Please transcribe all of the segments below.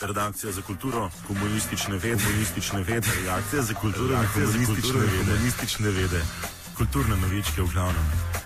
redakcija za kulturo, komunistične vede, redakcija za kulturo, komunistične vede, kulturne novičke v glavnem.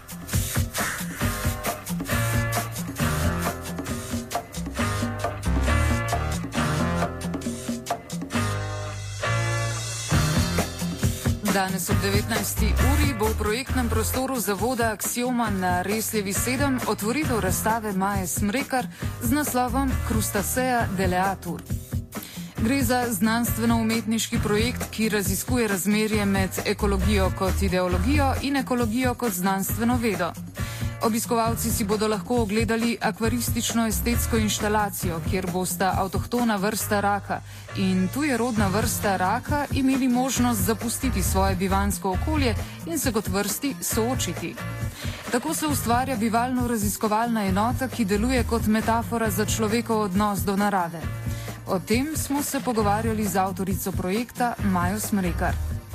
Danes ob 19. uri bo v projektnem prostoru zavoda Aksioma na Resljevi 7 otvoritev razstave Maje Smrekar z naslovom Crustacea deleatur. Gre za znanstveno-umetniški projekt, ki raziskuje razmerje med ekologijo kot ideologijo in ekologijo kot znanstveno vedo. Obiskovalci si bodo lahko ogledali akvaristično estetsko inštalacijo, kjer bosta avtohtona vrsta raka in tujerodna vrsta raka imeli možnost zapustiti svoje bivansko okolje in se kot vrsti soočiti. Tako se ustvarja bivalno-raziskovalna enota, ki deluje kot metafora za človekov odnos do narave. O tem smo se pogovarjali z avtorico projekta Majo Smrekar.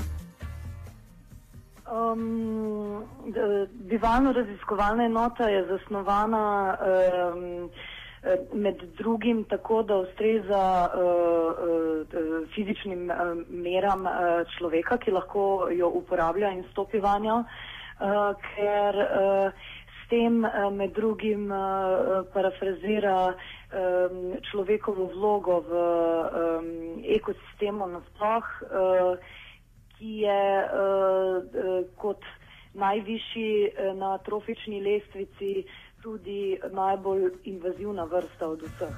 Bivalno-raziskovalna enota je zasnovana med drugim tako, da ustreza fizičnim meram človeka, ki lahko jo uporablja in stopi vanjo, ker s tem med drugim parafrazira človekovo vlogo v ekosistemu nasploh, ki je kot najvišji na trofični lestvici tudi najbolj invazivna vrsta od vseh.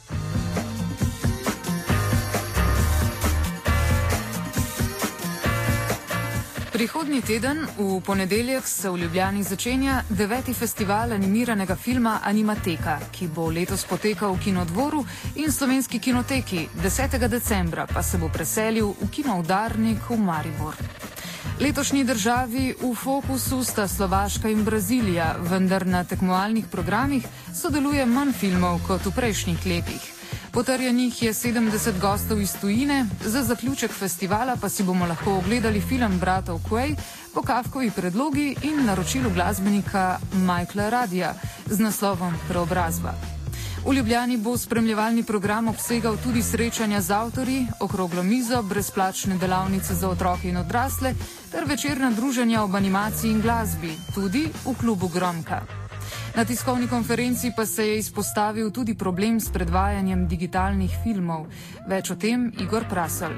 Prihodnji teden, v ponedeljek, se v Ljubljani začenja 9. festival animiranega filma Animateka, ki bo letos potekal v Kinodvoru in Slovenski kinoteki, 10. decembra pa se bo preselil v Kino Udarnik v Maribor. Letošnji državi v fokusu sta Slovaška in Brazilija, vendar na tekmovalnih programih sodeluje manj filmov kot v prejšnjih letih. Potrjenih je 70 gostov iz tujine, za zaključek festivala pa si bomo lahko ogledali film bratov Quay po Kafkovi predlogi in naročilu glasbenika Michaela Radija z naslovom Preobrazba. V Ljubljani bo spremljevalni program obsegal tudi srečanja z avtorji, okroglo mizo, brezplačne delavnice za otroke in odrasle ter večerna druženja ob animaciji in glasbi, tudi v klubu Gromka. Na tiskovni konferenci pa se je izpostavil tudi problem s predvajanjem digitalnih filmov. Več o tem Igor Prasel.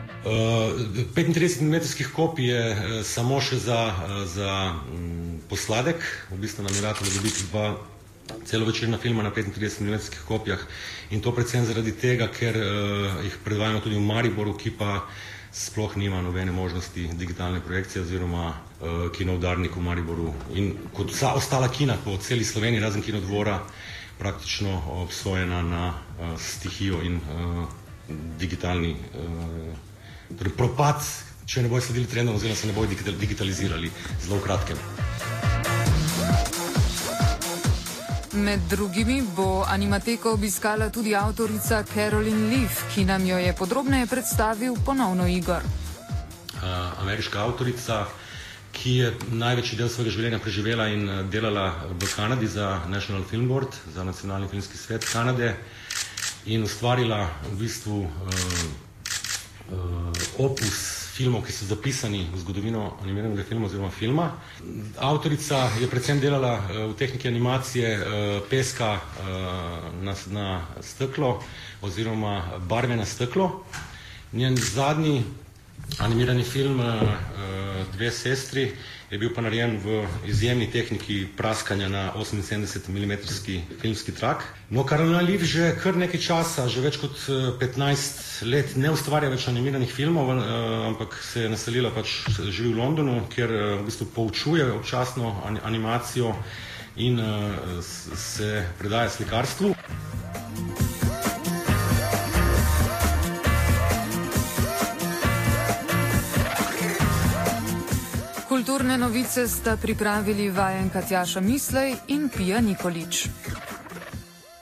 35 mm kopij je samo še za posladek. V bistvu nameravamo dobiti dva celovečerna filma na 35 mm kopijah in to predvsem zaradi tega, ker jih predvajamo tudi v Mariboru, ki pa sploh nima nobene možnosti digitalne projekcije oziroma Kino Udarnik v Mariboru. In kot vsa ostala kina po celi Sloveniji, razen Kinodvora, praktično obsojena na stihijo in digitalni propad, če ne bojo sledili trendom oziroma se ne bojo digitalizirali zelo v kratkem. Med drugimi bo Animateko obiskala tudi avtorica Caroline Leaf, ki nam jo je podrobneje predstavil ponovno Igor. Ameriška avtorica, ki je največji del svojega življenja preživela in delala v Kanadi za National Film Board, za nacionalni filmski svet Kanade in ustvarila v bistvu opus filmov, ki so zapisani v zgodovino animiranega filma oziroma filma. Avtorica je predvsem delala v tehniki animacije peska na steklo oziroma barve na steklo. Njen zadnji animirani film Dve sestri je bil pa narejen v izjemni tehniki praskanja na 78 mm filmski trak. No, Caroline Leaf že kar nekaj časa, že več kot 15 let ne ustvarja več animiranih filmov, ampak se je naselila, pač živi v Londonu, kjer v bistvu poučuje občasno animacijo in se predaja slikarstvu. Kulturne novice sta pripravili vajenka Tjaša Mislej in Pija Nikolič.